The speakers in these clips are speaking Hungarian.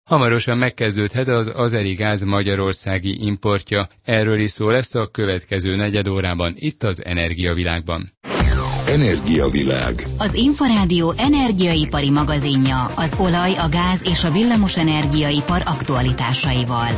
Hamarosan megkezdődhet az azeri gáz magyarországi importja. Erről is szó lesz a következő negyedórában itt az Energiavilágban. Energiavilág. Az Inforádió energiaipari magazinja az olaj, a gáz és a villamos energiaipar aktualitásaival.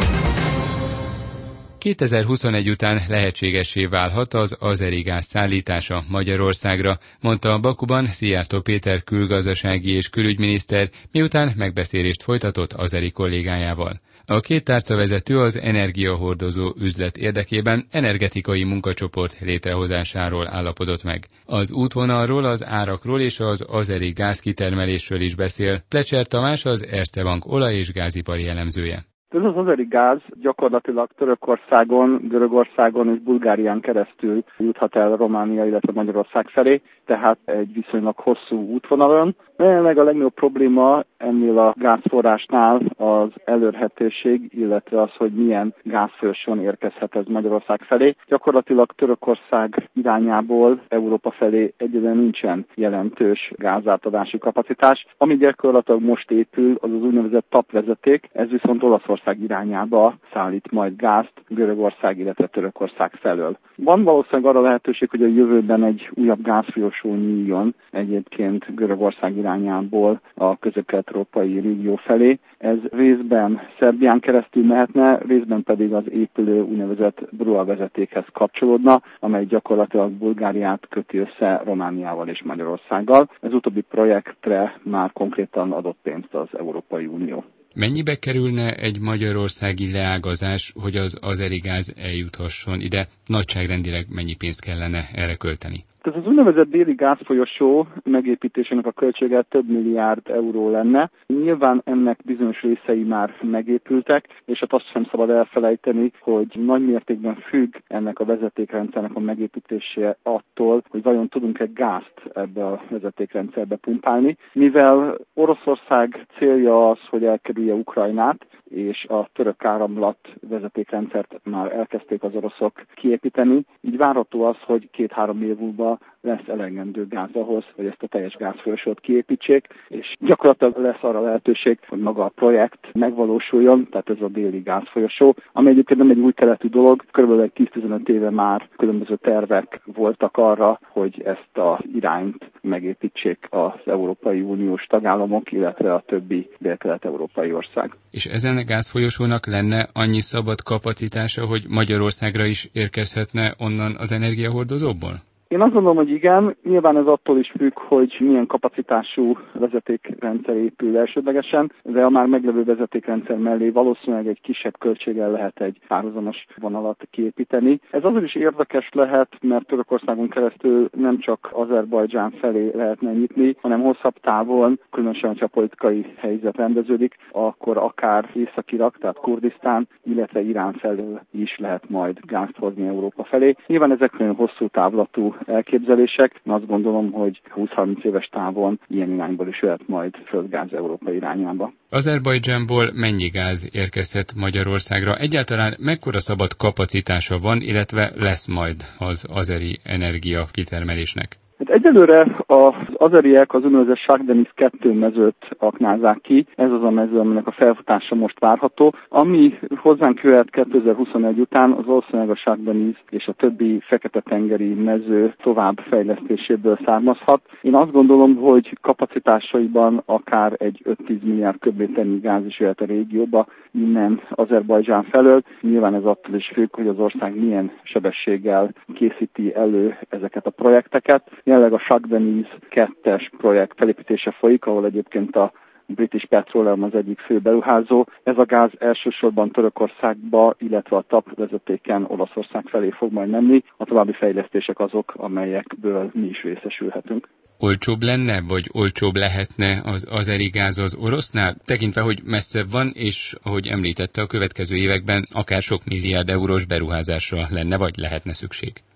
2021 után lehetségessé válhat az azeri gáz szállítása Magyarországra, mondta Bakuban Szijjártó Péter külgazdasági és külügyminiszter, miután megbeszélést folytatott azeri kollégájával. A két tárcavezető az energiahordozó üzlet érdekében energetikai munkacsoport létrehozásáról állapodott meg. Az útvonalról, az árakról és az azeri gázkitermelésről is beszél Plecser Tamás, az Erste Bank olaj- és gázipari elemzője. Ez az azeri gáz gyakorlatilag Törökországon, Görögországon és Bulgárián keresztül juthat el Románia, illetve Magyarország felé, tehát egy viszonylag hosszú útvonalon. Jelenleg a legnagyobb probléma ennél a gázforrásnál az elérhetőség, illetve az, hogy milyen gázfolyosón érkezhet ez Magyarország felé. Gyakorlatilag Törökország irányából Európa felé egyébként nincsen jelentős gázátadási kapacitás. Ami gyakorlatilag most épül, az az úgynevezett TAP vezeték, ez viszont Olaszország irányába szállít majd gázt Görögország, illetve Törökország felől. Van valószínűleg arra lehetőség, hogy a jövőben egy újabb gázfolyosó nyíljon egyébként Görögország irányából a közép-kelet-európai régió felé. Ez részben Szerbián keresztül mehetne, részben pedig az épülő úgynevezett Brua vezetékhez kapcsolódna, amely gyakorlatilag Bulgáriát köti össze Romániával és Magyarországgal. Ez utóbbi projektre már konkrétan adott pénzt az Európai Unió. Mennyibe kerülne egy magyarországi leágazás, hogy az azeri gáz eljuthasson ide? Nagyságrendileg mennyi pénzt kellene erre költeni? Ez az úgynevezett déli gázfolyosó megépítésének a költsége több milliárd euró lenne. Nyilván ennek bizonyos részei már megépültek, és hát azt sem szabad elfelejteni, hogy nagy mértékben függ ennek a vezetékrendszernek a megépítése attól, hogy vajon tudunk-e gázt ebbe a vezetékrendszerbe pumpálni. Mivel Oroszország célja az, hogy elkerülje Ukrajnát, és a török áramlat vezetékrendszert már elkezdték az oroszok kiépíteni, így várható az, hogy 2-3 év múlva lesz elegendő gáz ahhoz, hogy ezt a teljes gázfolyosót kiépítsék, és gyakorlatilag lesz arra lehetőség, hogy maga a projekt megvalósuljon, tehát ez a déli gázfolyosó, ami egyébként nem egy új keletű dolog, körülbelül egy 10-15 éve már különböző tervek voltak arra, hogy ezt a irányt megépítsék az Európai Uniós tagállamok, illetve a többi dél-kelet-európai ország. És ezen a gázfolyosónak lenne annyi szabad kapacitása, hogy Magyarországra is érkezhetne onnan az energiahordozóból? Én azt gondolom, hogy igen, nyilván ez attól is függ, hogy milyen kapacitású vezetékrendszer épül elsődlegesen, de a már meglevő vezetékrendszer mellé valószínűleg egy kisebb költséggel lehet egy párhuzamos vonalat kiépíteni. Ez azért is érdekes lehet, mert Törökországon keresztül nem csak Azerbajdzsán felé lehetne nyitni, hanem hosszabb távon, különösen, ha a politikai helyzet rendeződik, akkor akár Észak-Irak, tehát Kurdisztán, illetve Irán felől is lehet majd gázt hozni Európa felé. Nyilván ezek nagyon hosszú távlatú elképzelések. Azt gondolom, hogy 20-30 éves távon ilyen irányból is jöhet majd földgáz Európa irányába. Azerbajdzsánból mennyi gáz érkezhet Magyarországra? Egyáltalán mekkora szabad kapacitása van, illetve lesz majd az azeri energia kitermelésnek? Egyelőre az azeriek az úgynevezett Shah Deniz 2 mezőt aknázzák ki. Ez az a mező, aminek a felfutása most várható. Ami hozzánk jöhet 2021 után, az valószínűleg a Shah Deniz és a többi fekete-tengeri mező továbbfejlesztéséből származhat. Én azt gondolom, hogy kapacitásaiban akár egy 5-10 milliárd köbméternyi gáz is jöhet a régióba, innen Azerbajdzsán felől. Nyilván ez attól is függ, hogy az ország milyen sebességgel készíti elő ezeket a projekteket. Jelenleg a Shah Deniz 2-es projekt felépítése folyik, ahol egyébként a British Petroleum az egyik fő beruházó. Ez a gáz elsősorban Törökországba, illetve a TAP vezetéken Olaszország felé fog majd menni. A további fejlesztések azok, amelyekből mi is részesülhetünk. Olcsóbb lenne, vagy olcsóbb lehetne az azeri gáz az orosznál, tekintve, hogy messzebb van, és ahogy említette, a következő években akár sok milliárd eurós beruházásra lenne, vagy lehetne szükség?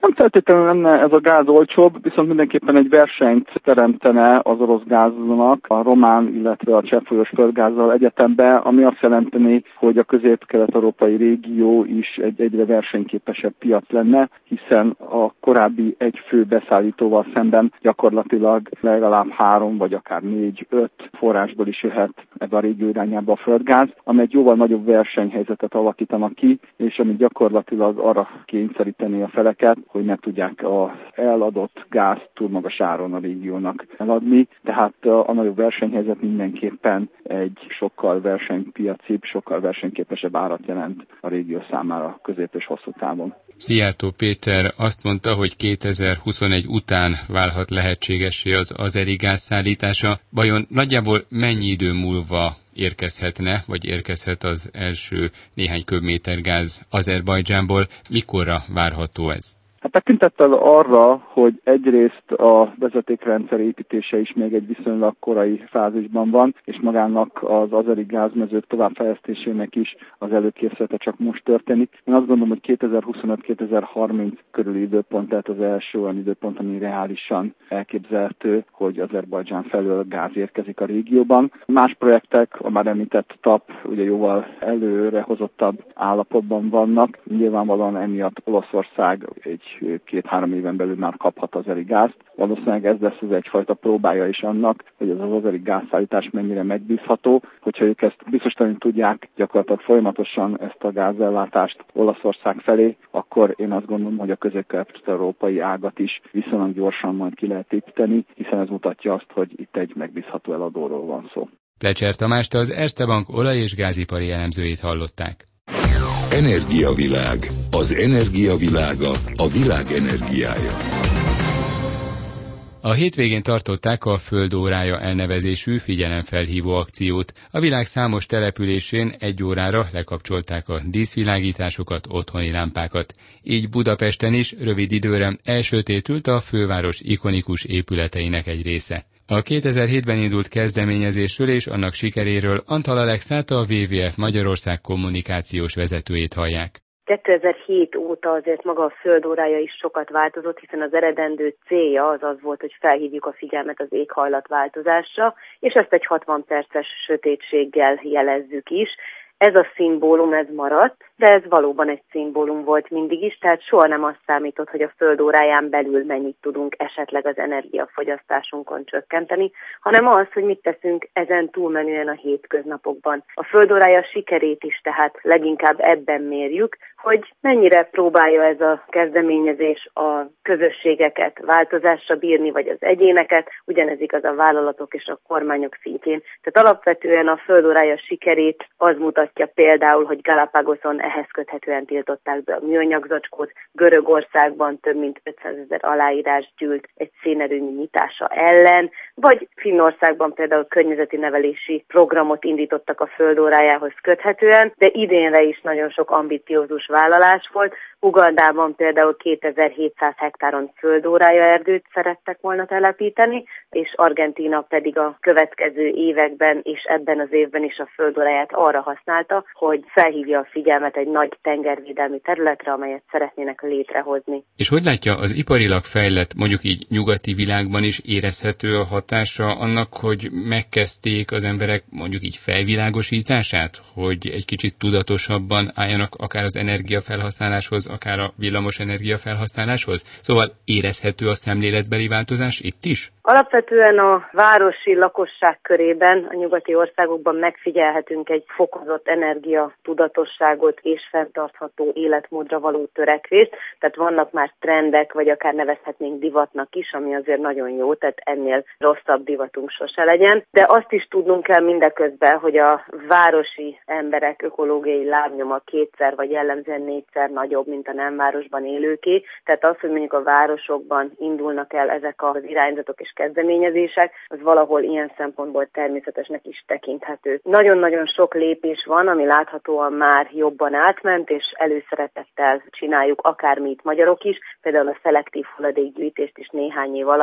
Nem feltétlenül lenne ez a gáz olcsóbb, viszont mindenképpen egy versenyt teremtene az orosz gáznak a román, illetve a cseppfolyós földgázzal egyetemben, ami azt jelenteni, hogy a közép-kelet-európai régió is egy egyre versenyképesebb piac lenne, hiszen a korábbi egy fő beszállítóval szemben gyakorlatilag legalább 3 vagy akár 4-5 forrásból is jöhet ebbe a régió irányába a földgáz, amely egy jóval nagyobb versenyhelyzetet alakítanak ki, és ami gyakorlatilag arra kényszeríteni a feleket, hogy ne tudják az eladott gáz túl magas áron a régiónak eladni. Tehát a nagyobb versenyhelyzet mindenképpen egy sokkal versenypiacibb, sokkal versenyképesebb árat jelent a régió számára közép és hosszú távon. Szijjártó Péter azt mondta, hogy 2021 után válhat lehetségessé az azeri gázszállítása. Vajon nagyjából mennyi idő múlva érkezhetne, vagy érkezhet az első néhány köbméter gáz Azerbajdzsánból? Mikorra várható ez? Hát tekintettel arra, hogy egyrészt a vezetékrendszer építése is még egy viszonylag korai fázisban van, és magának az azeri gázmezők továbbfejlesztésének is az előkészülete csak most történik. Én azt gondolom, hogy 2025-2030 körüli időpont, tehát az első olyan időpont, ami reálisan elképzelhető, hogy Azerbajdzsán felől gáz érkezik a régióban. Más projektek, a már említett TAP, ugye jóval előrehozottabb állapotban vannak. Nyilvánvalóan emiatt Olaszország egy 2-3 éven belül már kaphat azeri gázt. Valószínűleg ez lesz az egyfajta próbája is annak, hogy az azeri gázszállítás mennyire megbízható. Hogyha ők ezt biztosítani tudják, gyakorlatilag folyamatosan ezt a gázellátást Olaszország felé, akkor én azt gondolom, hogy a közép-kelet-európai ágat is viszonylag gyorsan majd ki lehet építeni, hiszen ez mutatja azt, hogy itt egy megbízható eladóról van szó. Plecser Tamást, az Erste Bank olaj- és gázipari elemzőjét hallották. Energiavilág. Az energia világa, a világ energiája. A hétvégén tartották a Földórája elnevezésű figyelemfelhívó akciót. A világ számos településén 1 órára lekapcsolták a díszvilágításokat, otthoni lámpákat. Így Budapesten is rövid időre elsötétült a főváros ikonikus épületeinek egy része. A 2007-ben indult kezdeményezésről és annak sikeréről Antal Alexát, a WWF Magyarország kommunikációs vezetőjét hallják. 2007 óta azért maga a Földórája is sokat változott, hiszen az eredendő célja az volt, hogy felhívjuk a figyelmet az éghajlatváltozásra, és ezt egy 60 perces sötétséggel jelezzük is. Ez a szimbólum, ez maradt, de ez valóban egy szimbólum volt mindig is, tehát soha nem azt számított, hogy a Földóráján belül mennyit tudunk esetleg az energiafogyasztásunkon csökkenteni, hanem az, hogy mit teszünk ezen túlmenően a hétköznapokban. A Földórája sikerét is tehát leginkább ebben mérjük, hogy mennyire próbálja ez a kezdeményezés a közösségeket változásra bírni, vagy az egyéneket, ugyanez igaz a vállalatok és a kormányok szintjén. Tehát alapvetően a Földórája sikerét az mutatja például, hogy Galápagoson ehhez köthetően tiltották be a műanyag zacskót, Görögországban több mint 500 000 aláírás gyűlt egy szénerőmű nyitása ellen, vagy Finnországban például környezeti nevelési programot indítottak a Földórájához köthetően, de idénre is nagyon sok ambiciózus vállalás volt. Ugandában például 2700 hektáron Földórája erdőt szerettek volna telepíteni, és Argentína pedig a következő években és ebben az évben is a Földóráját arra használta, hogy felhívja a figyelmet egy nagy tengervédelmi területre, amelyet szeretnének létrehozni. És hogy látja, az iparilag fejlett, mondjuk így nyugati világban is érezhető a hatása annak, hogy megkezdték az emberek mondjuk így felvilágosítását, hogy egy kicsit tudatosabban álljanak akár az energiafelhasználáshoz, akár a villamos energiafelhasználáshoz? Szóval érezhető a szemléletbeli változás itt is? Alapvetően a városi lakosság körében, a nyugati országokban megfigyelhetünk egy fokozott energiatudatosságot és fenntartható életmódra való törekvést, tehát vannak már trendek, vagy akár nevezhetnénk divatnak is, ami azért nagyon jó, tehát ennél rosszabb divatunk sose legyen, de azt is tudnunk kell mindeközben, hogy a városi emberek ökológiai lábnyoma 2-szer vagy jellemzően 4-szer nagyobb, mint a nem városban élőké, tehát az, hogy mondjuk a városokban indulnak el ezek az irányzatok és kezdeményezések, az valahol ilyen szempontból természetesnek is tekinthető. Nagyon-nagyon sok lépés van, ami láthatóan már jobban átment, és előszeretettel csináljuk akár mi itt magyarok is, például a szelektív hulladékgyűjtést is néhány év alatt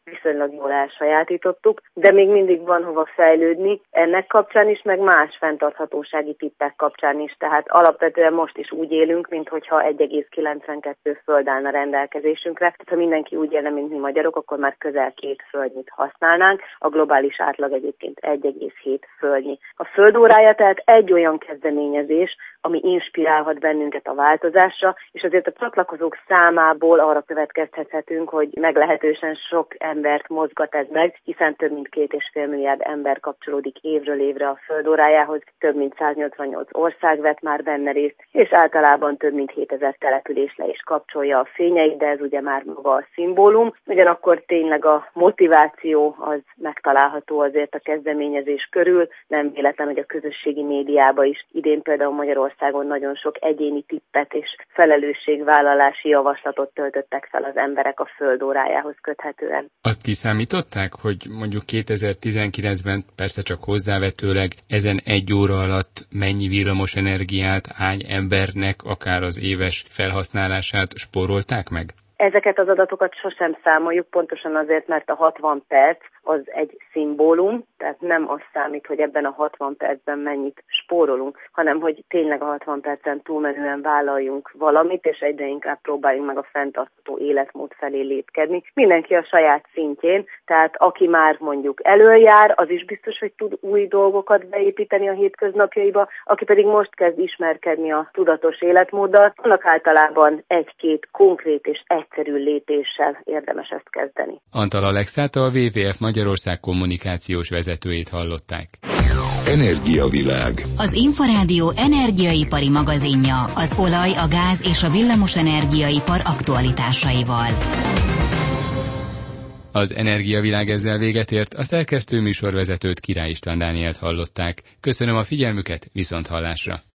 viszonylag jól elsajátítottuk, de még mindig van hova fejlődni ennek kapcsán is, meg más fenntarthatósági tippek kapcsán is. Tehát alapvetően most is úgy élünk, minthogyha 1,92 föld állna rendelkezésünkre. Tehát ha mindenki úgy élne, mint mi magyarok, akkor már közel 2 földnyit használnánk. A globális átlag egyébként 1,7 földnyi. A földórája tehát egy olyan kezdeményezés, ami inspirálhat bennünket a változásra, és azért a csatlakozók számából arra következtethetünk, hogy meglehetősen sok embert mozgat ez meg, hiszen több mint 2,5 milliárd ember kapcsolódik évről évre a földórájához, több mint 188 ország vett már benne részt, és általában több mint 7000 település le is kapcsolja a fényeit, de ez ugye már maga a szimbólum. Ugyanakkor tényleg a motiváció az megtalálható azért a kezdeményezés körül, nem véletlen, hogy a közösségi médiában is idén például Magyarországon nagyon sok egyéni tippet és felelősségvállalási javaslatot töltöttek fel az emberek a földórájához köthetően. Azt kiszámították, hogy mondjuk 2019-ben persze csak hozzávetőleg ezen egy óra alatt mennyi villamos energiát, hány embernek akár az éves felhasználását spórolták meg? Ezeket az adatokat sosem számoljuk, pontosan azért, mert a 60 perc az egy szimbólum, tehát nem az számít, hogy ebben a 60 percben mennyit spórolunk, hanem hogy tényleg a 60 percen túlmenően vállaljunk valamit, és egyre inkább próbáljunk meg a fenntartható életmód felé lépkedni. Mindenki a saját szintjén, tehát aki már mondjuk elöljár, az is biztos, hogy tud új dolgokat beépíteni a hétköznapjaiba, aki pedig most kezd ismerkedni a tudatos életmóddal, annak általában egy-két konkrét és egyszerű lépéssel érdemes ezt kezdeni. Antal Alexát, a WWF Magyarország kommunikációs vezetőjét hallották. Energiavilág. Az Inforádió energiaipari magazinja az olaj, a gáz és a villamos energiaipar aktualitásaival. Az Energiavilág ezzel véget ért, a szerkesztő műsorvezetőt, Király István Dánielt hallották. Köszönöm a figyelmüket, viszonthallásra!